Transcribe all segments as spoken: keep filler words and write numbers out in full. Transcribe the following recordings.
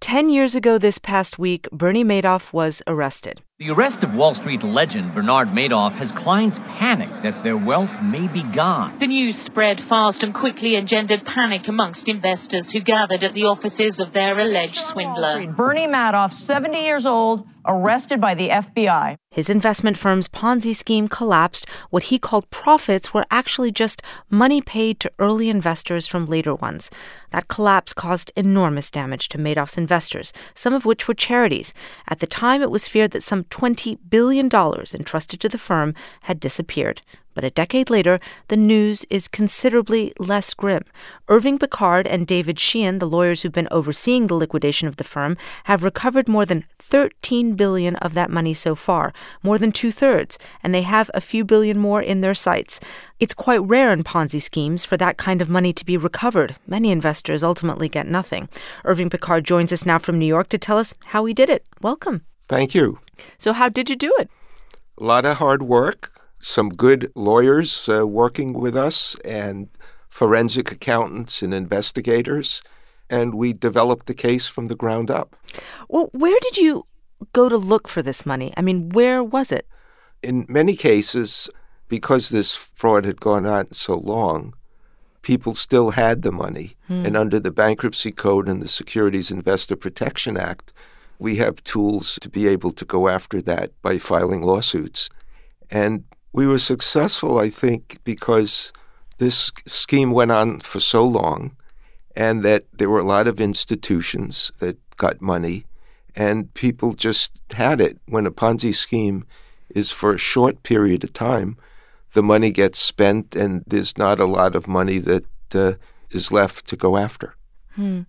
Ten years ago this past week, Bernie Madoff was arrested. The arrest of Wall Street legend Bernard Madoff has clients panicked that their wealth may be gone. The news spread fast and quickly engendered panic amongst investors who gathered at the offices of their alleged swindler. Bernie Madoff, seventy years old, arrested by the F B I. His investment firm's Ponzi scheme collapsed. What he called profits were actually just money paid to early investors from later ones. That collapse caused enormous damage to Madoff's investors, some of which were charities. At the time, it was feared that some twenty billion dollars entrusted to the firm had disappeared. But a decade later, the news is considerably less grim. Irving Picard and David Sheehan, the lawyers who've been overseeing the liquidation of the firm, have recovered more than thirteen billion dollars of that money so far, more than two-thirds, and they have a few billion more in their sights. It's quite rare in Ponzi schemes for that kind of money to be recovered. Many investors ultimately get nothing. Irving Picard joins us now from New York to tell us how he did it. Welcome. Thank you. So how did you do it? A lot of hard work. Some good lawyers uh, working with us and forensic accountants and investigators, and we developed the case from the ground up. Well, where did you go to look for this money? I mean, where was it? In many cases, because this fraud had gone on so long, people still had the money. Hmm. And under the Bankruptcy Code and the Securities Investor Protection Act, we have tools to be able to go after that by filing lawsuits. And we were successful, I think, because this scheme went on for so long and that there were a lot of institutions that got money and people just had it. When a Ponzi scheme is for a short period of time, the money gets spent and there's not a lot of money that uh, is left to go after. Hmm.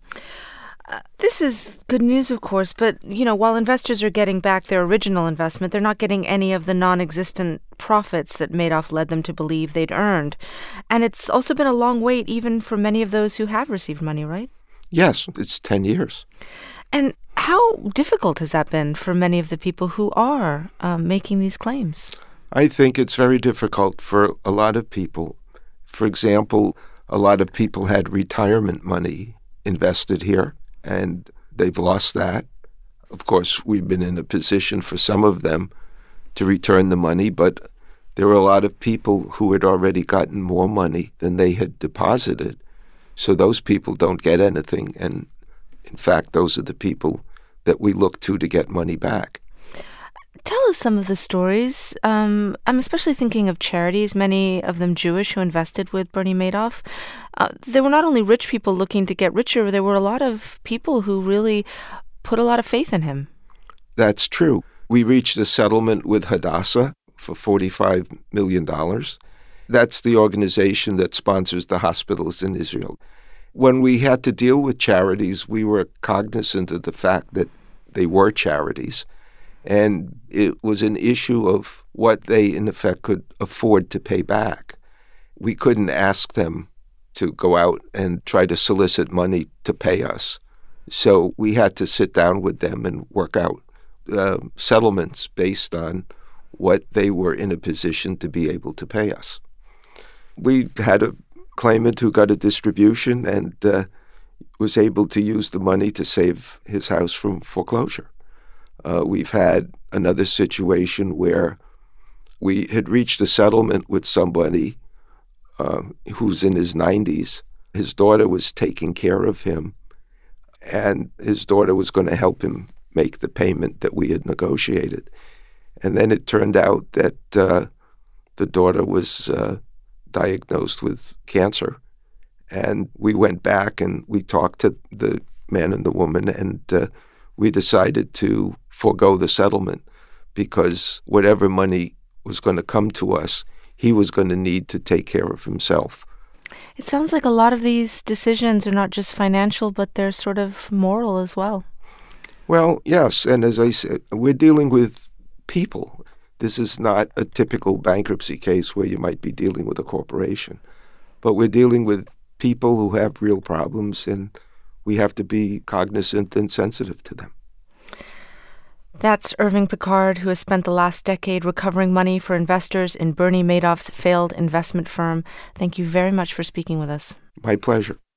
Uh, this is good news, of course, but, you know, while investors are getting back their original investment, they're not getting any of the non-existent profits that Madoff led them to believe they'd earned. And it's also been a long wait even for many of those who have received money, right? Yes, it's ten years. And how difficult has that been for many of the people who are um, making these claims? I think it's very difficult for a lot of people. For example, a lot of people had retirement money invested here, and they've lost that. Of course, we've been in a position for some of them to return the money, but there were a lot of people who had already gotten more money than they had deposited. So those people don't get anything. And in fact, those are the people that we look to to get money back. Tell us some of the stories. Um, I'm especially thinking of charities, many of them Jewish, who invested with Bernie Madoff. Uh, there were not only rich people looking to get richer, there were a lot of people who really put a lot of faith in him. That's true. We reached a settlement with Hadassah for forty-five million dollars. That's the organization that sponsors the hospitals in Israel. When we had to deal with charities, we were cognizant of the fact that they were charities. And it was an issue of what they, in effect, could afford to pay back. We couldn't ask them to go out and try to solicit money to pay us. So we had to sit down with them and work out uh, settlements based on what they were in a position to be able to pay us. We had a claimant who got a distribution and uh, was able to use the money to save his house from foreclosure. Uh, we've had another situation where we had reached a settlement with somebody uh, who's in his nineties. His daughter was taking care of him, and his daughter was going to help him make the payment that we had negotiated. And then it turned out that uh, the daughter was uh, diagnosed with cancer. And we went back and we talked to the man and the woman, and uh, we decided to forego the settlement because whatever money was going to come to us, he was going to need to take care of himself. It sounds like a lot of these decisions are not just financial, but they're sort of moral as well. Well, yes. And as I said, we're dealing with people. This is not a typical bankruptcy case where you might be dealing with a corporation. But we're dealing with people who have real problems, and we have to be cognizant and sensitive to them. That's Irving Picard, who has spent the last decade recovering money for investors in Bernie Madoff's failed investment firm. Thank you very much for speaking with us. My pleasure.